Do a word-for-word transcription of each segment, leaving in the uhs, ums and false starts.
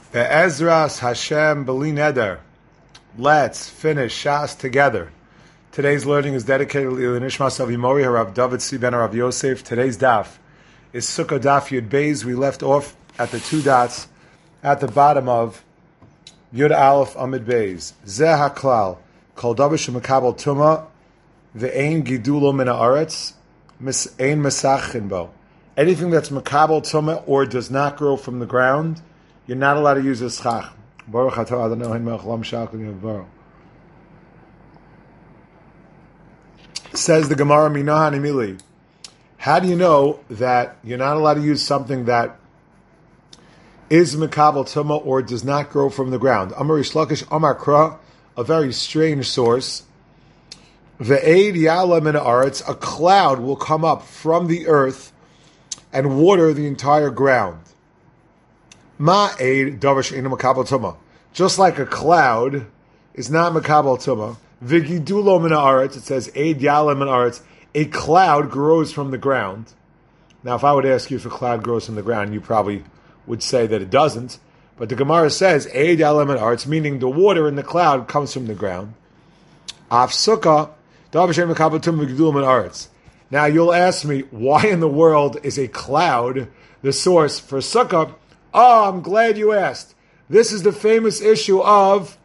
Be'ezras Hashem B'li Neder. Let's finish Shas together. Today's learning is dedicated to Nishmas Avimori Harav David Si Ben Harav Yosef. Today's daf is Sukkah Daf Yud Beis. We left off at the two dots at the bottom of Yud Aleph Amid Beis. Zeh HaKlal Kol Davar Shemekabel Tuma Ve'ein Gidulo Min Haaretz Ein Mesachin Bo. Anything that's Mekabel Tuma or does not grow from the ground, you're not allowed to use a schach. Baruch atah Adonai melech haolam sha'akim yavaro. Says the Gemara, Minahan Imili. How do you know that you're not allowed to use something that is mekabel tuma or does not grow from the ground? Amar Rish Lakish Amar Kra, a very strange source. Ve'eid ya'ala min haaretz, a cloud will come up from the earth and water the entire ground. Ma'ed davar she'eino mekabel tuma. Just like a cloud is not mekabel tuma. V'gidulo min haaretz, it says eid ya'ala min haaretz, a cloud grows from the ground. Now, if I would ask you if a cloud grows from the ground, you probably would say that it doesn't. But the Gemara says eid ya'ala min haaretz, meaning the water in the cloud comes from the ground. Af sukkah davar she'eino mekabel tuma v'gidulo min haaretz. Now, you'll ask me, why in the world is a cloud the source for sukkah? Oh, I'm glad you asked. This is the famous issue of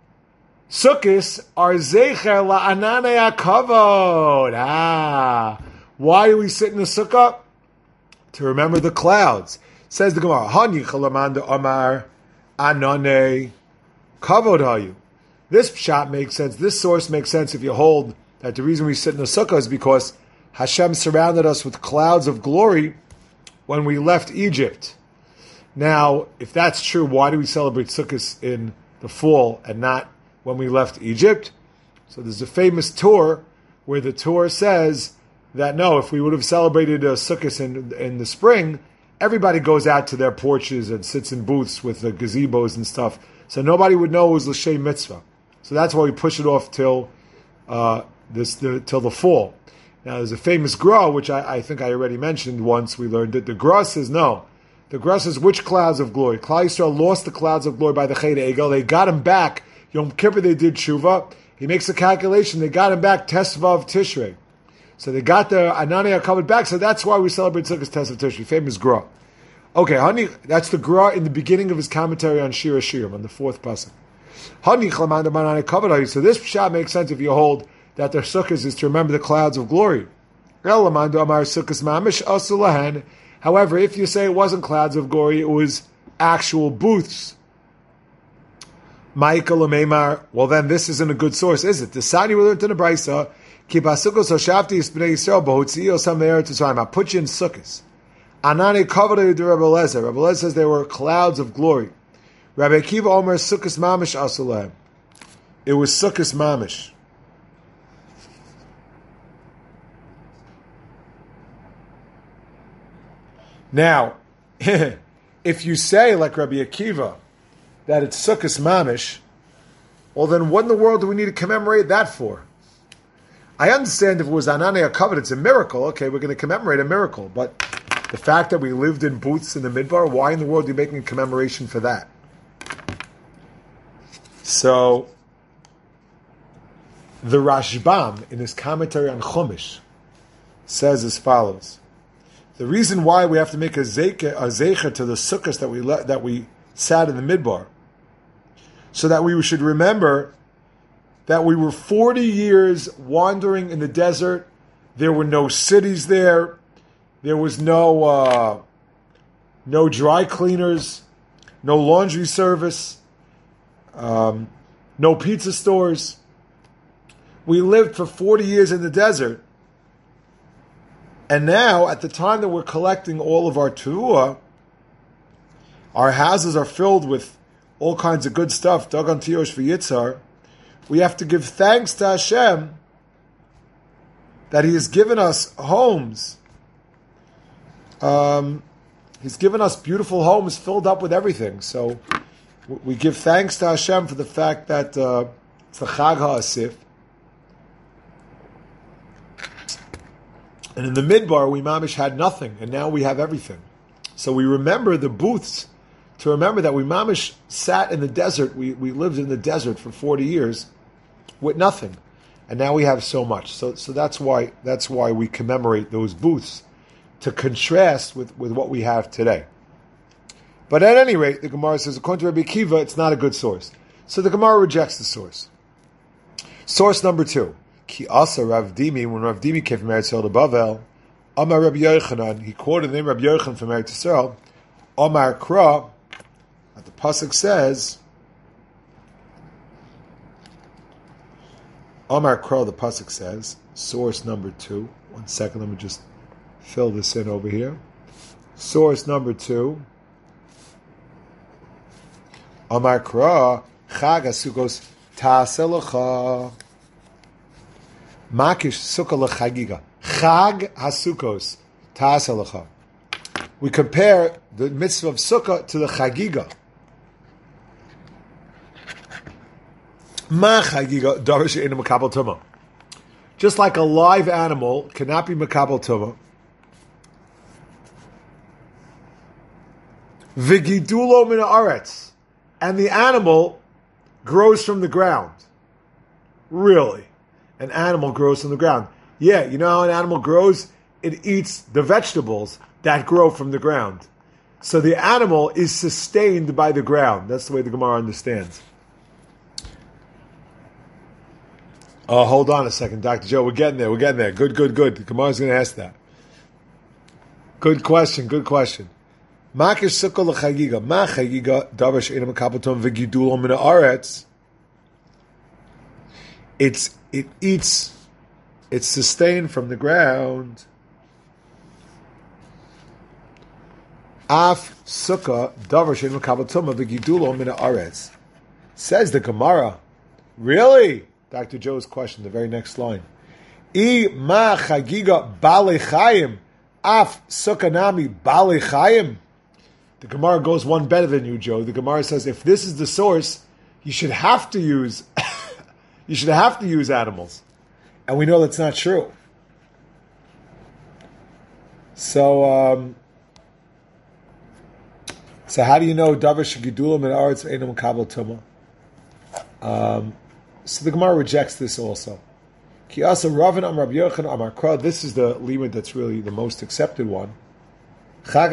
Sukkos are zecher la'ananei hakavod. Ah, why do we sit in the sukkah? To remember the clouds. Says the Gemara, Hani chalamanda amar ananei kavod hayu. This shot makes sense. This source makes sense if you hold that the reason we sit in the sukkah is because Hashem surrounded us with clouds of glory when we left Egypt. Now, if that's true, why do we celebrate Sukkot in the fall and not when we left Egypt? So there's a famous tour where the tour says that no, if we would have celebrated uh, Sukkot in, in the spring, everybody goes out to their porches and sits in booths with the gazebos and stuff. So nobody would know it was L'Shem Mitzvah. So that's why we push it off till uh, this the, till the fall. Now there's a famous Gra, which I, I think I already mentioned once. We learned it. The Gra says no. The Gra says which clouds of glory? Klal Yisrael lost the clouds of glory by the Chet Egel. They got him back. Yom Kippur they did tshuva. He makes a calculation. They got him back Tesvav Tishrei. So they got the Ananei HaKavod back. So that's why we celebrate Sukkot Tesvav Tishrei. Famous Gra. Okay, honey, that's the Gra in the beginning of his commentary on Shir HaShirim, on the fourth pasuk. Honey, Chlamanda Ananei HaKavod. So this shot makes sense if you hold that their Sukkot is to remember the clouds of glory. Elamando Amar Sukkos Mamish Asulahan. However, if you say it wasn't clouds of glory, it was actual booths. Michael Meimar, well then this isn't a good source, is it? The Sani we learned in the Brisa, Ki basukos hoshavti b'nei Yisrael b'hotzio sam me'eretz Yisrael. I put you in sukkos. Anani kavod de Rabbi Eliezer. Rabbi Eliezer says there were clouds of glory. Rabbi Akiva Omer sukkos mamish asulahem. It was sukkos mamish. Now, if you say, like Rabbi Akiva, that it's Sukkos Mamish, well then what in the world do we need to commemorate that for? I understand if it was Ananei HaKavod, it's a miracle. Okay, we're going to commemorate a miracle. But the fact that we lived in booths in the Midbar, why in the world are you making a commemoration for that? So, the Rashbam, in his commentary on Chumash, says as follows. The reason why we have to make a zecher, a zecher to the sukkahs that we le- that we sat in the midbar, so that we should remember that we were forty years wandering in the desert. There were no cities there. There was no uh, no dry cleaners, no laundry service, um, no pizza stores. We lived for forty years in the desert. And now, at the time that we're collecting all of our teruah, our houses are filled with all kinds of good stuff, dagan tiosh v'yitzar. We have to give thanks to Hashem that He has given us homes. Um, he's given us beautiful homes filled up with everything. So we give thanks to Hashem for the fact that uh, it's the Chag HaAsif. And in the Midbar, we mamish had nothing, and now we have everything. So we remember the booths to remember that we mamish sat in the desert, we, we lived in the desert for forty years with nothing. And now we have so much. So so that's why that's why we commemorate those booths, to contrast with, with what we have today. But at any rate, the Gemara says, according to Rabbi Akiva, it's not a good source. So the Gemara rejects the source. Source number two. Ki asa Rav Dimi, when Rav Dimi came from Eretz Yisrael to Bavel, Amar Rabbi Yochanan, he quoted the name Rabbi Yochanan from Eretz Yisrael, Amar Kra, that the pasuk says, Amar Kra, the pasuk says, source number two. One second, let me just fill this in over here. Source number two. Amar Kra, Chag HaSukkos Ta'aseh Makish Sukkah L'Chagiga. Chag HaSukkos Ta'aseh Lecha. We compare the mitzvah of Sukkah to the Chagiga. Ma Chagiga Davar She'eino Makabel Tumah. Just like a live animal cannot be Makabel Tumah. V'gidulo min haaretz. And the animal grows from the ground. Really? An animal grows from the ground. Yeah, you know how an animal grows? It eats the vegetables that grow from the ground. So the animal is sustained by the ground. That's the way the Gemara understands. Oh, hold on a second, Doctor Joe. We're getting there. We're getting there. Good, good, good. The Gemara's going to ask that. Good question, good question. Makish sukkah l'chagiga. Ma chagiga davar she'eino makabel tumah v'gidulo min haaretz. It's it eats, it's sustained from the ground. Af sukkah davar she'eino makabel tumah v'gidulo min haaretz. Says the Gemara. Really? Doctor Joe's question, the very next line. I ma chagiga balei chayim. Af sukkah nami balei chayim. The Gemara goes one better than you, Joe. The Gemara says, if this is the source, you should have to use, you should have to use animals, and we know that's not true. So, um, so how do you know davar shegidulo min haaretz ve'eino makabel tumah? Um, so the Gemara rejects this also. Ki asa Ravan am Rabbi Yochanan amar Kra. This is the limit that's really the most accepted one. You make a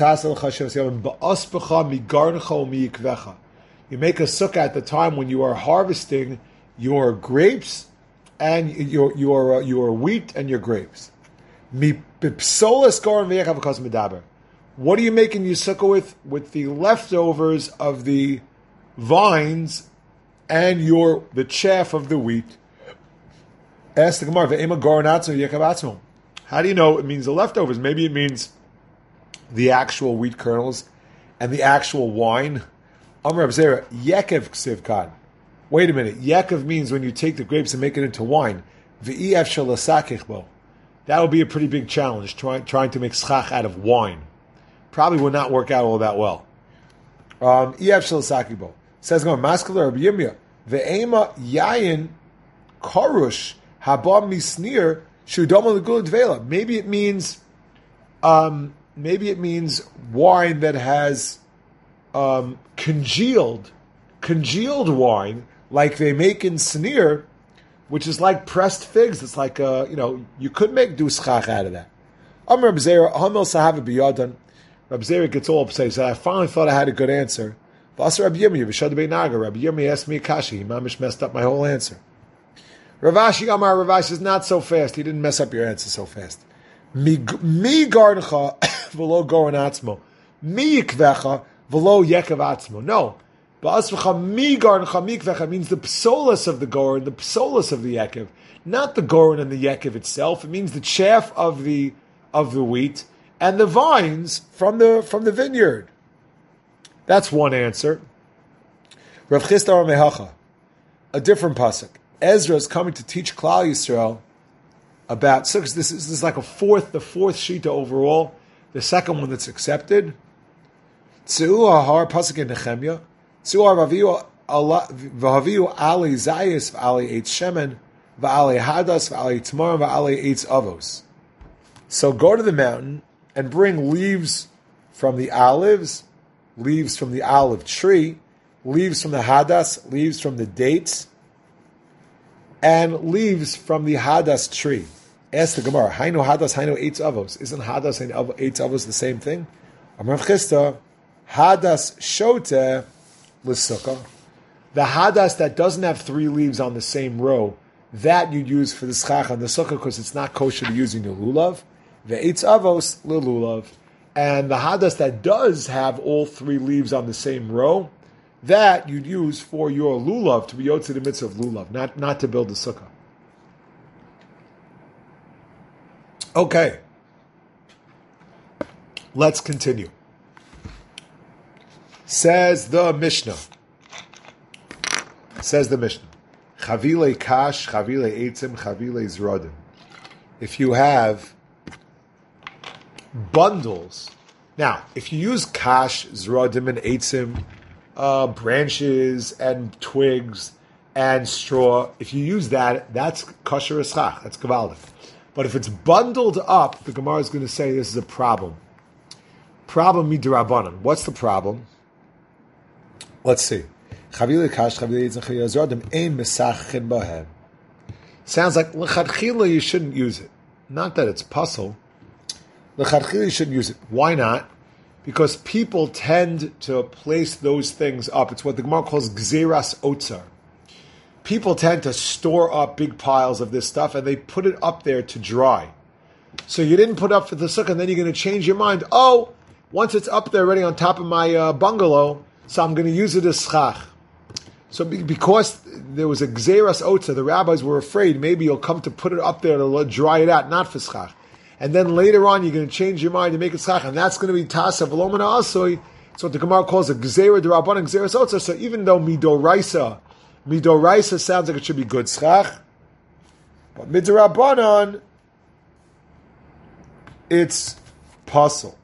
sukkah at the time when you are harvesting your grapes and your your your wheat and your grapes. What are you making your sukkah with? With the leftovers of the vines and your the chaff of the wheat. Ask the Gemara, how do you know it means the leftovers? Maybe it means the actual wheat kernels and the actual wine. Amar Abzera, Yekev Ksivkan. Wait a minute. Yekev means when you take the grapes and make it into wine. V'ef shalasakichbo. That would be a pretty big challenge, trying trying to make schach out of wine. Probably would not work out all that well. Um, Ef shalasakichbo. Says going, Maskala Rabbi Yirmiyah. Ve'ema yayin karush haba misnir shudoma l'gula dvela. Maybe it means... Um, Maybe it means wine that has um, congealed, congealed wine, like they make in Snir, which is like pressed figs. It's like, uh, you know, you could make do schach out of that. Am Reb Zera, Hamil Sahava Biyadan. Reb Zera gets all upset. He said, I finally thought I had a good answer. V'asa Reb Yirmiyah, V'shad Beinaga. Reb Yirmiyah asked me a kashi. He mamish messed up my whole answer. Ravashi Amar, Ravashi is not so fast. He didn't mess up your answer so fast. Mi garncha v'lo goren atzmo. Mi yikvecha v'lo yekev atzmo. No. Ba'asv'cha mi garncha mi yikvecha means the psolis of the goren, the psolis of the yekev. Not the goren and the yekev itself. It means the chaff of the of the wheat and the vines from the from the vineyard. That's one answer. Rav Chisda Mehacha, a different pasuk. Ezra is coming to teach Klal Yisrael about sukkahs. This is, this is like a fourth, the fourth shita overall. The second one that's accepted. Tzeu hahar pasuk in Nehemiah. Tzeu havaviu v'haviu ali zayis v'ali eitz shemen v'ali hadas v'ali tmar v'ali eitz avos. So go to the mountain and bring leaves from the olives leaves from the olive tree, leaves from the hadas, leaves from the dates, and leaves from the hadas tree. Ask the Gemara, Hainu hadas, hainu eitz avos. Isn't hadas and eitz avos the same thing? Amar Chisda, hadas shote l'sukkah. The hadas that doesn't have three leaves on the same row, that you'd use for the schach on the sukkah because it's not kosher to use in your lulav. The eitz avos l'lulav. And the hadas that does have all three leaves on the same row, that you'd use for your lulav, to be yotze the mitzvah of lulav, not, not to build the sukkah. Okay. Let's continue. Says the Mishnah. Says the Mishnah. Chavile kash, chavile eitzim, chavile zrodim. If you have bundles, now, if you use kash, zrodim, and eitzim, uh, branches and twigs and straw, if you use that, that's kosher eschach, that's gavaldik. But if it's bundled up, the Gemara is going to say this is a problem. Problem midrabanan. What's the problem? Let's see. Sounds like l'chadchila you shouldn't use it. Not that it's puzzle. L'chadchila you shouldn't use it. Why not? Because people tend to place those things up. It's what the Gemara calls gzeras otzar. People tend to store up big piles of this stuff and they put it up there to dry. So you didn't put up for the sukkah and then you're going to change your mind. Oh, once it's up there already on top of my uh, bungalow, so I'm going to use it as schach. So because there was a gzeras otza, the rabbis were afraid maybe you'll come to put it up there to dry it out, not for schach. And then later on you're going to change your mind to make it schach, and that's going to be tasa v'lo mina asoi. So what the Gemara calls a gzera d'rabbanan gzeras otza. So even though midoraisa, midoraisa sounds like it should be good schach, but midrabbanan, it's puzzle.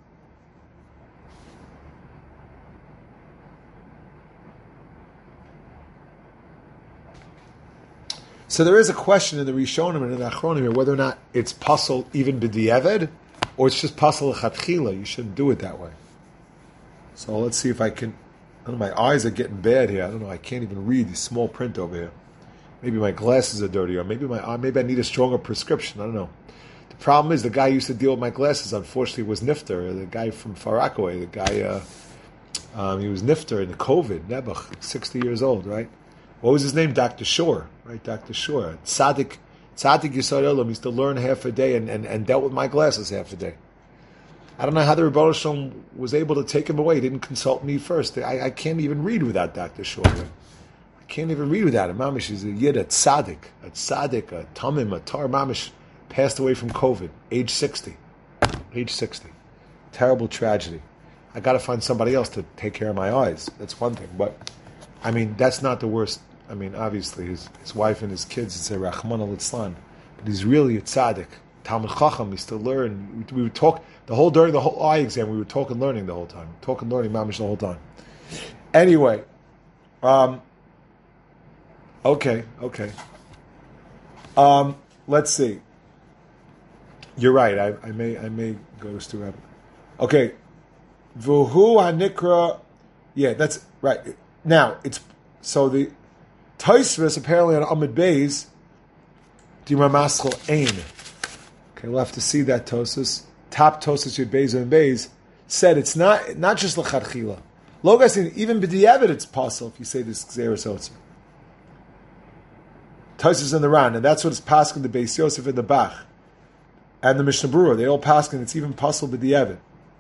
So there is a question in the Rishonim and in the Achronim here whether or not it's puzzle even b'di'eved, or it's just puzzle l'chatchila. You shouldn't do it that way. So let's see if I can. I don't know, my eyes are getting bad here. I don't know. I can't even read the small print over here. Maybe my glasses are dirty, or maybe my maybe I need a stronger prescription. I don't know. The problem is the guy who used to deal with my glasses, unfortunately, was Nifter, the guy from Far Rockaway. The guy, uh, um, he was Nifter in the COVID, Nebuch, sixty years old, right? What was his name? Doctor Shore, right? Doctor Shore. Tzaddik, Tzaddik Yisod Elam used to learn half a day and, and, and dealt with my glasses half a day. I don't know how the Rebbe Shalom was able to take him away. He didn't consult me first. I, I can't even read without Doctor Shore. I can't even read without him. Mamish is a yid, a tzaddik, a tzaddik, a tamim, a tar. Mamish passed away from COVID, age sixty. Age sixty. Terrible tragedy. I got to find somebody else to take care of my eyes. That's one thing. But, I mean, that's not the worst. I mean, obviously, his, his wife and his kids, it's a Rachman al-Itzlan. But he's really a tzaddik. Talmud Chacham, he still learn. We, we would talk, the whole, during the whole eye exam, we would talk and learning the whole time. Talk and learning, mamish, the whole time. Anyway, um, okay, okay. Um, let's see. You're right, I, I may I may go to Rabbi. Okay. Vuhu hanikra, yeah, that's right. Now, it's, so the Tosfos apparently on Amud Beis, Dimar Maschel Ein. Okay, we'll have to see that Tosfos. Top Tosfos Yud Beis and Beis said it's not not just l'chadchila. Logas, even b'di'evet it's possible if you say this Gzeres Otzer. Tosfos in the Ran, and that's what it's paskin the Beis Yosef in the Bach, and the Mishnah Berurah. They all paskin it's even possible b'di'evet.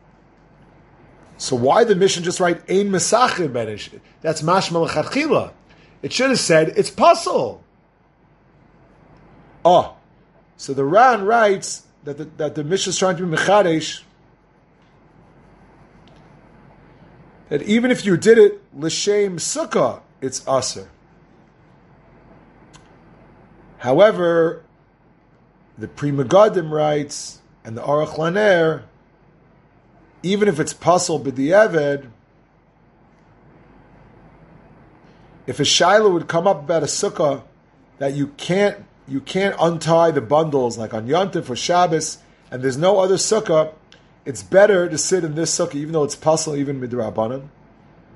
So why the Mishnah just write Ein Mesachim Benish? That's mashma l'chadchila. It should have said it's puzzle. Oh, so the Ran writes that the, that the Mishnah is trying to be mechadesh, that even if you did it l'shem sukkah, it's aser. However, the Pri Megadim writes, and the Aruch Laner, even if it's puzzle b'di'eved, if a shaila would come up about a sukkah that you can't you can't untie the bundles like on Yontif or Shabbos, and there's no other sukkah, it's better to sit in this sukkah, even though it's puzzle, even midrabanan.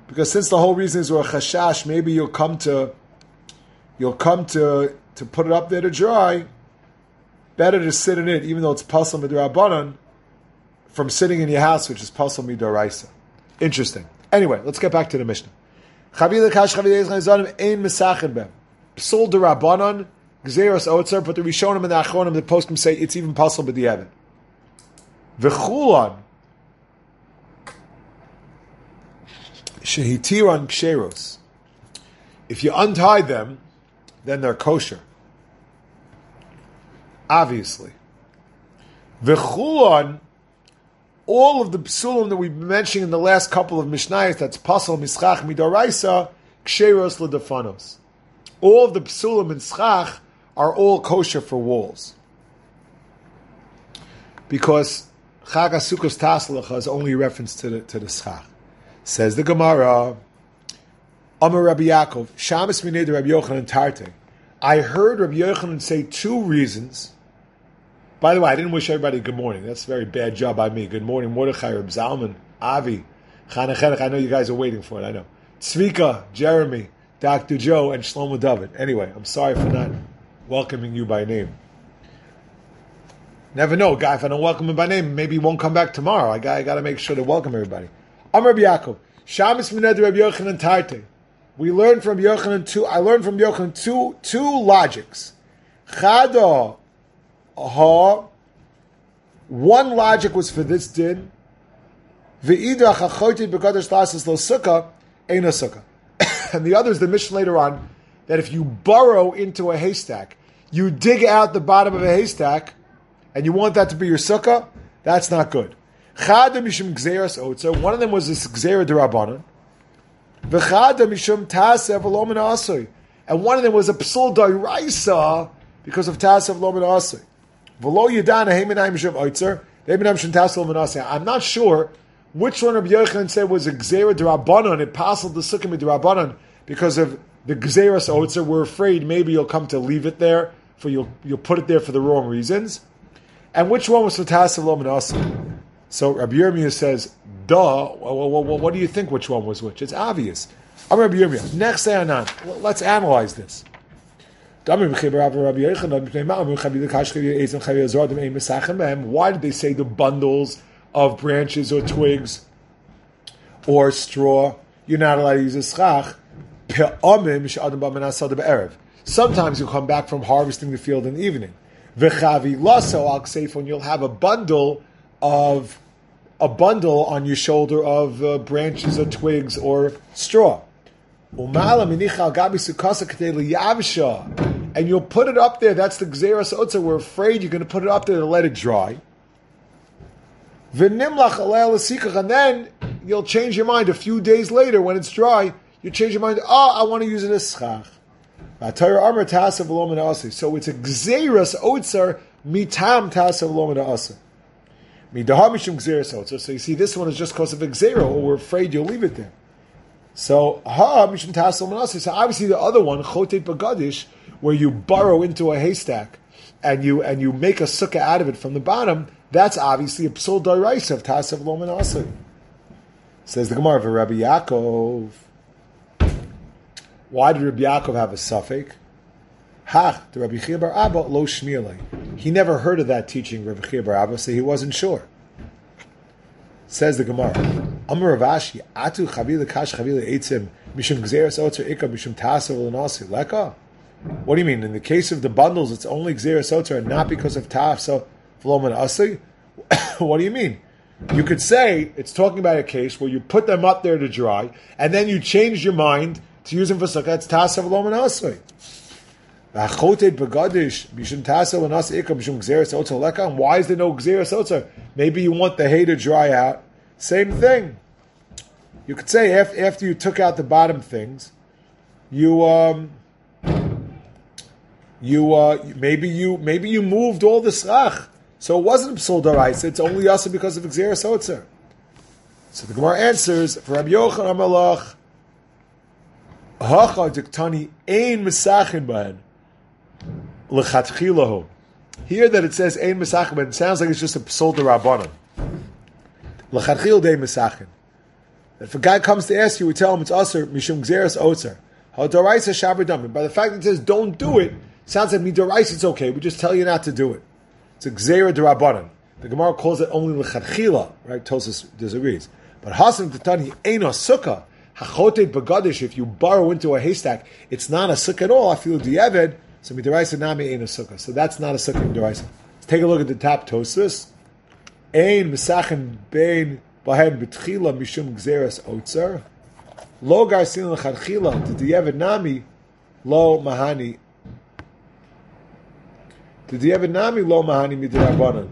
Because since the whole reason is we're a chashash, maybe you'll come to, you'll come to to put it up there to dry. Better to sit in it, even though it's pasal midrabanan, from sitting in your house, which is pasal midoraisa. Interesting. Anyway, let's get back to the Mishnah. Chavila kash chavila zanim ein mesachin bem. Psul derabanan gzeros otzer, but the Rishonim and the Achronim, the poskim say it's even pasal b'diavad. V'chulan shehitiran ksheros. If you untie them, then they're kosher. Obviously. V'chulan, all of the psulim that we've been mentioning in the last couple of Mishnayos, that's pasal mischach midoraisa, ksheros ledefanos. All of the psulim in schach are all kosher for walls. Because Chag HaSukkos Taslecha is only a reference to the, to the schach. Says the Gemara, Amar Rabbi Yaakov, Shabbos minei de Rabbi Yochanan Tarte. I heard Rabbi Yochanan say two reasons. By the way, I didn't wish everybody good morning. That's a very bad job by me. Good morning, Mordechai, Reb Zalman, Avi, Chanechenech. I know you guys are waiting for it, I know. Tzvika, Jeremy, Doctor Joe, and Shlomo David. Anyway, I'm sorry for not welcoming you by name. Never know, guy, if I don't welcome him by name, maybe he won't come back tomorrow. I got, I got to make sure to welcome everybody. Amar Rabbi Yaakov, Shabbos mined Rabbi Yochanan Tarte. We learned from Yochanan two, I learned from Yochanan two, two logics. Chada, ha, one logic was for this din. Ve'idach hachotit b'kadosh lasas lo sukkah, ein a sukkah. And the other is the mission later on, that if you burrow into a haystack, you dig out the bottom of a haystack, and you want that to be your sukkah, that's not good. Chada mishum gzeras otzer, one of them was this gzera derabanan. V'chada mishum tasev lo min asay, and one of them was a psul d'oraisa because of tasev lo min asay. V'lo yidana heimenai mishum otzer, heimenai mishum tasev lo min asay. I'm not sure which one Rabbi Yochanan said was a gzera derabanan. It passed the sukkah derabanan because of the gzeras otzer. We're afraid maybe you'll come to leave it there, for you'll you'll put it there for the wrong reasons. And which one was for tasev lo min asay? So Rabbi Yirmiyah says, duh, what do you think which one was which? It's obvious. I'm Rabbi Yirmiyah. Next day, Anan. Let's analyze this. Why did they say the bundles of branches or twigs or straw? You're not allowed to use a schach. Sometimes you come back from harvesting the field in the evening. When you'll have a bundle of a bundle on your shoulder of uh, branches or twigs or straw. And you'll put it up there, that's the gzeras otzer, we're afraid you're going to put it up there to let it dry. And then you'll change your mind a few days later when it's dry, you change your mind, oh, I want to use it as schach. So it's a gzeras otzer mitam tasav lo min ha'aseh. So you see, this one is just because of Xera, or we're afraid you'll leave it there. So, ha mishum tasel manasi. So obviously the other one, chotet bagadish, where you burrow into a haystack and you and you make a sukkah out of it from the bottom, that's obviously a psul d'oraisa of tasav lo manasi. Says the Gemara for Rabbi Yaakov. Why did Rabbi Yaakov have a suffix? Ha, the Rabbi Chia bar Abba lo shmielei. He never heard of that teaching, Rabbi Chia bar Abba, so he wasn't sure. Says the Gemara, Amar Ravashi, Atu chavila kash chavila eitzim mishum gzeras otzer ikka mishum tasav l'nasi leka. What do you mean? In the case of the bundles, it's only gzeras otzer and not because of tasav lo min ha'aseh? What do you mean? You could say it's talking about a case where you put them up there to dry, and then you change your mind to use them for sukkah. It's tasav lo min ha'aseh. And why is there no gzeras otzer? Maybe you want the hay to dry out. Same thing. You could say after, after you took out the bottom things, you um, you uh, maybe you maybe you moved all the schach, so it wasn't psul d'oraisa. It's only yasa because of gzeras otzer. So the Gemara answers for Rabbi Yochanan Amalach, hacha diktani ein mesachin b'hen. Here that it says ein mesachin, it sounds like it's just a psul d'rabanan. L'chatchil dei mesachin. If a guy comes to ask you, we tell him it's Aser, Mishum Gzeres Otzer. Hadoraisa Shabar Dami. By the fact that it says don't do it, sounds like Midoraisa it's okay. We just tell you not to do it. It's a Gzera Derabanan. The Gemara calls it only L'chadchila, right? Tosus disagrees. But Hasan Tatani Eino Sukkah, Hachotet Bagadish, if you borrow into a haystack, it's not a sukkah at all. I feel Dieved, so Midoraisa Nami Eino Sukkah. So that's not a sukkah Midoraisa. Let's take a look at the top Tosus. Ein Mesachin Bein Bahen B'tchila Mishum Gzeres Otzer. Lo Garsin L'chadchila, the Dieved Nami, Lo Mahani. The Dieved Nami Lo Mahani Midrabanan.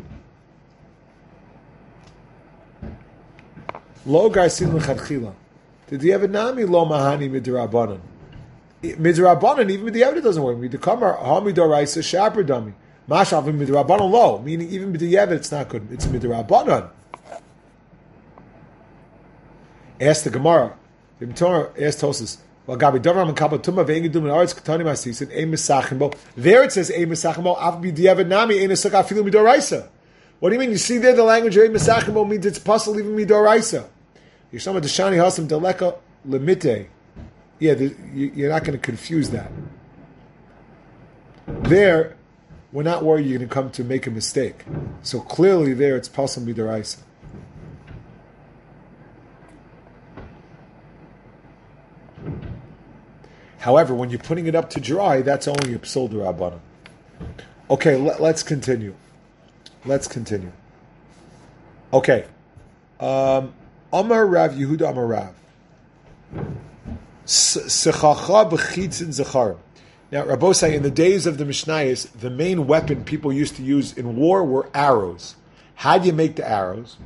Lo Garsin L'chadchila. The Dieved Nami Lo Mahani Midrabanan. Midrabanan, even Midrabanan doesn't work. Midrakamar Hamidoraisa Shaper Dami. Mashav Midrabanan Lo, meaning even Midrabanan it's not good. It's Midrabanan. Ask the Gemara. The Gemara asked Tosus. Well, Gabi Davar Makabel Tuma Ve'engedum and Arts Katani Masisin Ein Mesachimbo. There it says Ein Mesachimbo. Av B'Diavad Nami Ein Esuk Afilu Midoraisa. What do you mean? You see there the language Ein Mesachimbo means it's possible even Midoraisa. Yishama Deshani Hasam Deleka Lemite. Yeah, the, you, you're not going to confuse that. There, we're not worried you're going to come to make a mistake. So clearly there it's possible Midoraisa. However, when you're putting it up to dry, that's only a psul d'Rabbanan. Okay, let, let's continue. Let's continue. Okay. Um, Amar Rav Yehuda Amar Rav. Sechacha b'chitzin zecharim. Now, Rabbosai, in the days of the Mishnayos, the main weapon people used to use in war were arrows. How do you make the arrows?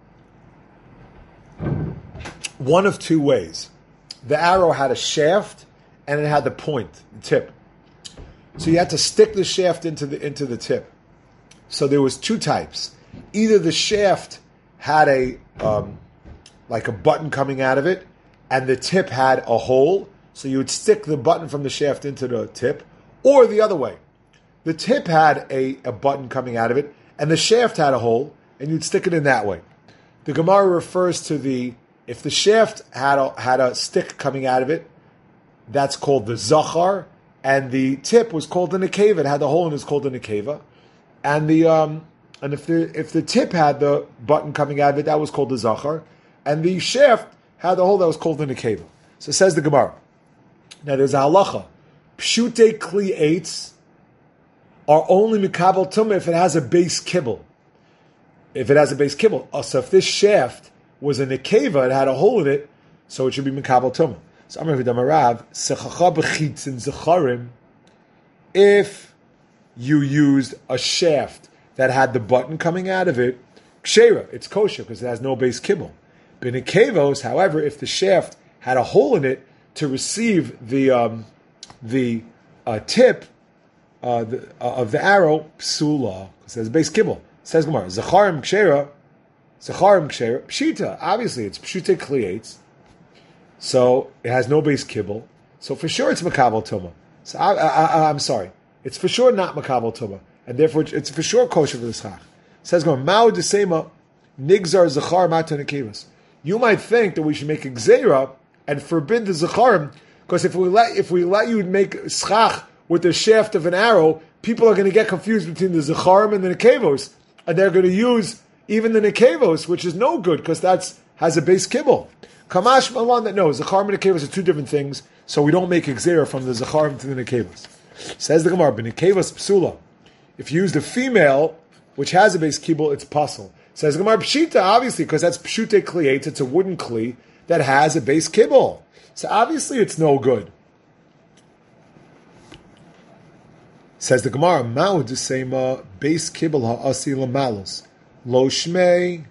One of two ways. The arrow had a shaft, and it had the point, the tip. So you had to stick the shaft into the into the tip. So there was two types. Either the shaft had a um, like a button coming out of it, and the tip had a hole, so you would stick the button from the shaft into the tip, or the other way. The tip had a, a button coming out of it, and the shaft had a hole, and you'd stick it in that way. The Gemara refers to the, if the shaft had a, had a stick coming out of it, that's called the zachar, and the tip was called the nekeva. It had the hole and it was called the nekeva. And the um, and if the if the tip had the button coming out of it, that was called the zachar, and the shaft had the hole that was called the nekeva. So it says the Gemara. Now there's a halacha. Pshute kli eitz are only mikabel tumah if it has a base kibble. If it has a base kibble, so if this shaft was a nekeva, it had a hole in it, so it should be mikabel tumah. So Amar Vidamarav, sechacha b'chitzin zecharim, if you used a shaft that had the button coming out of it, kshera, it's kosher because it has no base kibble. B'nekevos, however, if the shaft had a hole in it to receive the um, the uh, tip uh, the, uh, of the arrow, psula, because it has base kibble. It says Gemara, zecharim kshera, zecharim kshera, pshita, obviously it's pshute klietz. So it has no base kibble. So for sure it's makabel tumah. So I, I, I, I'm sorry, it's for sure not makabel tumah, and therefore it's for sure kosher for the schach. It says going mao desema nigzar zachar matan nekevas. You might think that we should make a gzeira and forbid the zacharim, because if we let if we let you make schach with the shaft of an arrow, people are going to get confused between the zacharim and the nekevos, and they're going to use even the nekevos, which is no good because that's has a base kibble. Kamash Malan that knows Zacharim and Nekevas are two different things, so we don't make Xera from the Zacharim to the Nekevas. Says the Gemara, Nekevas Psula. If you use the female, which has a base kibble, it's puzzle. Says the Gemara Pshita, obviously, because that's Pshute Kliate, it's a wooden Kli that has a base kibble. So obviously it's no good. Says the Gemara, Ma'ud Sema base kibble ha'asi lamalos. Lo shmei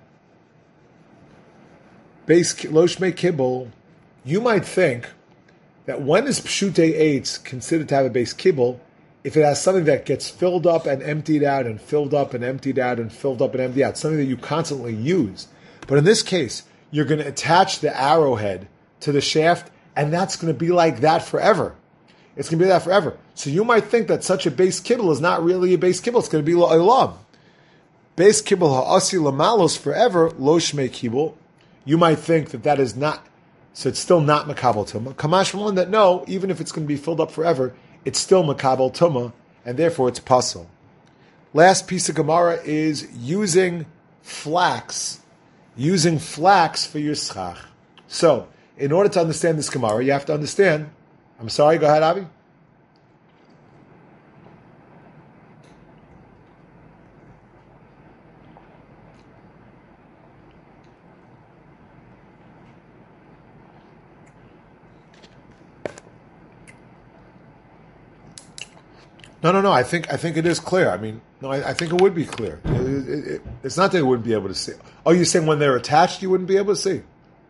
base lo shmei kibble. You might think that when is pshute eitz considered to have a base kibble? If it has something that gets filled up and emptied out and filled up and emptied out and filled up and emptied out, something that you constantly use. But in this case, you're going to attach the arrowhead to the shaft, and that's going to be like that forever. It's going to be that forever. So you might think that such a base kibble is not really a base kibble. It's going to be lo'olam. Base kibble ha'asi lamalos forever, lo shmei kibble. you might think that that is not, so it's still not makabel tumah. Kamash one that no, even if it's going to be filled up forever, it's still makabel tumah, and therefore it's pasul. Last piece of Gemara is using flax, using flax for your schach. So, in order to understand this Gemara, you have to understand. I'm sorry, go ahead, Avi. No, no, no. I think I think it is clear. I mean, no, I, I think it would be clear. It, it, it, it's not that you wouldn't be able to see. Oh, you're saying when they're attached, you wouldn't be able to see?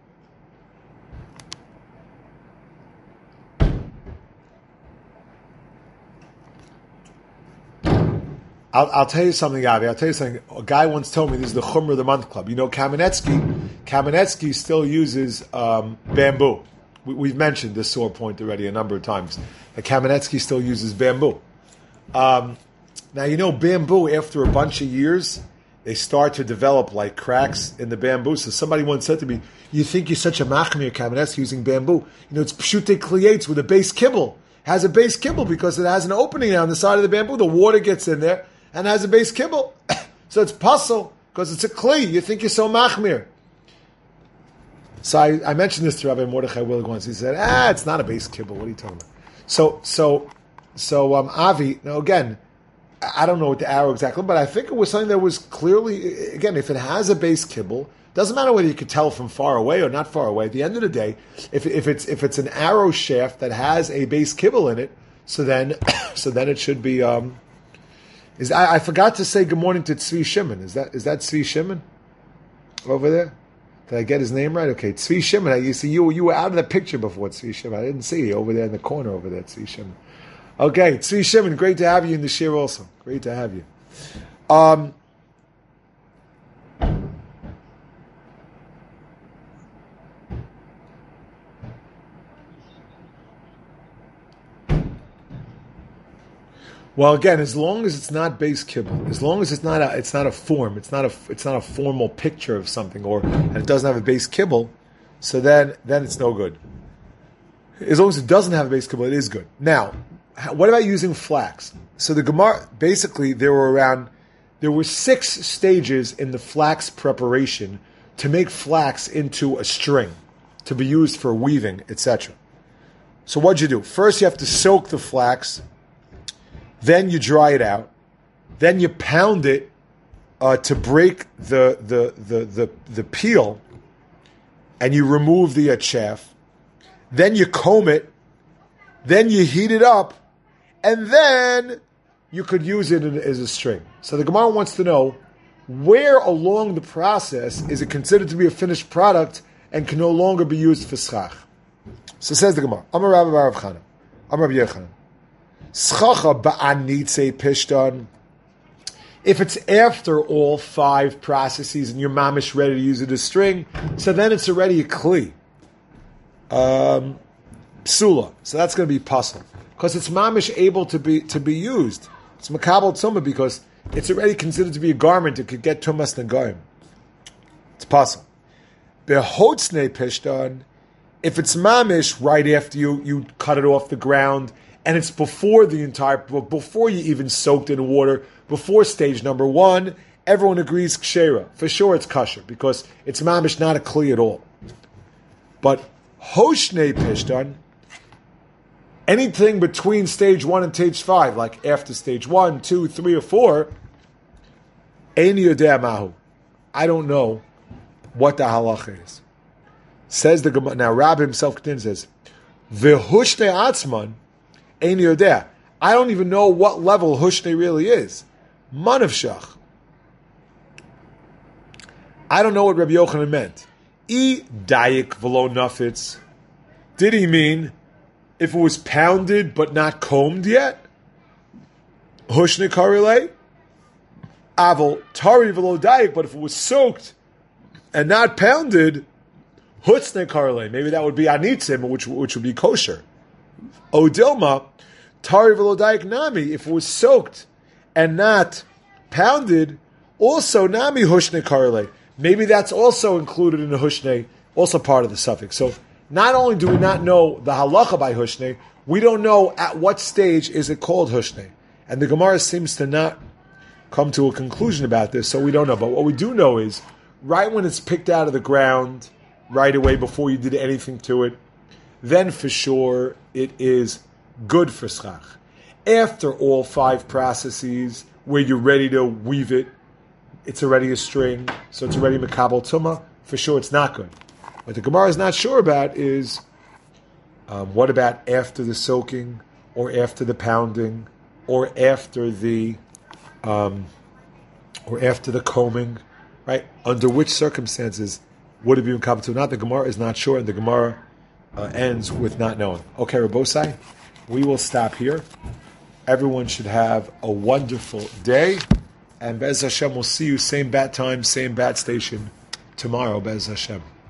I'll, I'll tell you something, Avi. I'll tell you something. A guy once told me this is the Chumrah of the Month Club. You know, Kamenetsky. Kamenetsky still uses um, bamboo. We, we've mentioned this sore point already a number of times. That Kamenetsky still uses bamboo. Um, now, you know, bamboo, after a bunch of years, they start to develop like cracks in the bamboo. So somebody once said to me, you think you're such a machmir, Kamenetsky, using bamboo. You know, it's pshute kliates with a base kibble. Has a base kibble because it has an opening on the side of the bamboo. The water gets in there and has a base kibble. So it's puzzle because it's a kli. You think you're so machmir. So I, I mentioned this to Rabbi Mordechai Willig once. He said, ah, it's not a base kibble. What are you talking about? So, so, so, um, Avi, now again, I don't know what the arrow exactly, but I think it was something that was clearly, again, if it has a base kibble, doesn't matter whether you could tell from far away or not far away. At the end of the day, if, if it's if it's an arrow shaft that has a base kibble in it, so then so then it should be. Um, is I, I forgot to say good morning to Tzvi Shimon. Is that is that Tzvi Shimon over there? Did I get his name right? Okay, Tzvi Shimon. I, you see, you you were out of the picture before Tzvi Shimon. I didn't see you over there in the corner over there, Tzvi Shimon. Okay, Tzvi Shimon, great to have you in the shir also. Great to have you. Um, well, again, as long as it's not base kibble, as long as it's not a, it's not a form, it's not a, it's not a formal picture of something, or and it doesn't have a base kibble, so then then it's no good. As long as it doesn't have a base kibble, it is good. Now, what about using flax? So the Gemara, basically, there were around, there were six stages in the flax preparation to make flax into a string, to be used for weaving, et cetera. So what'd you do? First, you have to soak the flax. Then you dry it out. Then you pound it uh, to break the, the the the the peel, and you remove the uh, chaff. Then you comb it. Then you heat it up, and then you could use it as a string. So the Gemara wants to know where along the process is it considered to be a finished product and can no longer be used for schach. So says the Gemara, Amar Rabbi Bar Chana, Amar Rabbi Yochanan, Schacha ba'anitze pishtan. If it's after all five processes and your mamish ready to use it as string, so then it's already a kli. Um, psula. So that's going to be puzzle. Because it's mamish able to be to be used. It's makabel tumah because it's already considered to be a garment that could get tumas negaim. It's puzzle. Behotzne pishtan. If it's mamish right after you, you cut it off the ground, and it's before the entire, before you even soaked it in water, before stage number one, everyone agrees kshera. For sure it's kosher, because it's mamish not a kli at all. But hoshne pishtan, anything between stage one and stage five, like after stage one, two, three, or four, eini yodea mahu. I don't know what the halacha is. Says the Gemara. Now, Rabbi himself continues, says, "V'hushne atzman eini yodea." I don't even know what level hushne really is. Manavshach. I don't know what Rabbi Yochanan meant. I dayik v'lo nafitz. Did he mean if it was pounded but not combed yet? Hushne karilei. Aval tari v'lo dayik. But if it was soaked and not pounded, hutzne karilei. Maybe that would be anitzim, which which would be kosher. Odilma tari v'lo dayik nami. If it was soaked and not pounded, also nami hushne karilei. maybe that's also included in the Hushne, also part of the suffix. So not only do we not know the halacha by Hushne, we don't know at what stage is it called Hushne. And the Gemara seems to not come to a conclusion about this, so we don't know. But what we do know is, right when it's picked out of the ground, right away before you did anything to it, then for sure it is good for schach. After all five processes, where you're ready to weave it, it's already a string, so it's already Makabel Tumah, for sure it's not good. What the Gemara is not sure about is, um, what about after the soaking, or after the pounding, or after the um, or after the combing, right? Under which circumstances would it be Makabel Tumah? Not the Gemara is not sure, and the Gemara uh, ends with not knowing. Okay, Rabosai, we will stop here. Everyone should have a wonderful day, and Bez Hashem, we'll see you same bat time, same bat station tomorrow, Bez Hashem.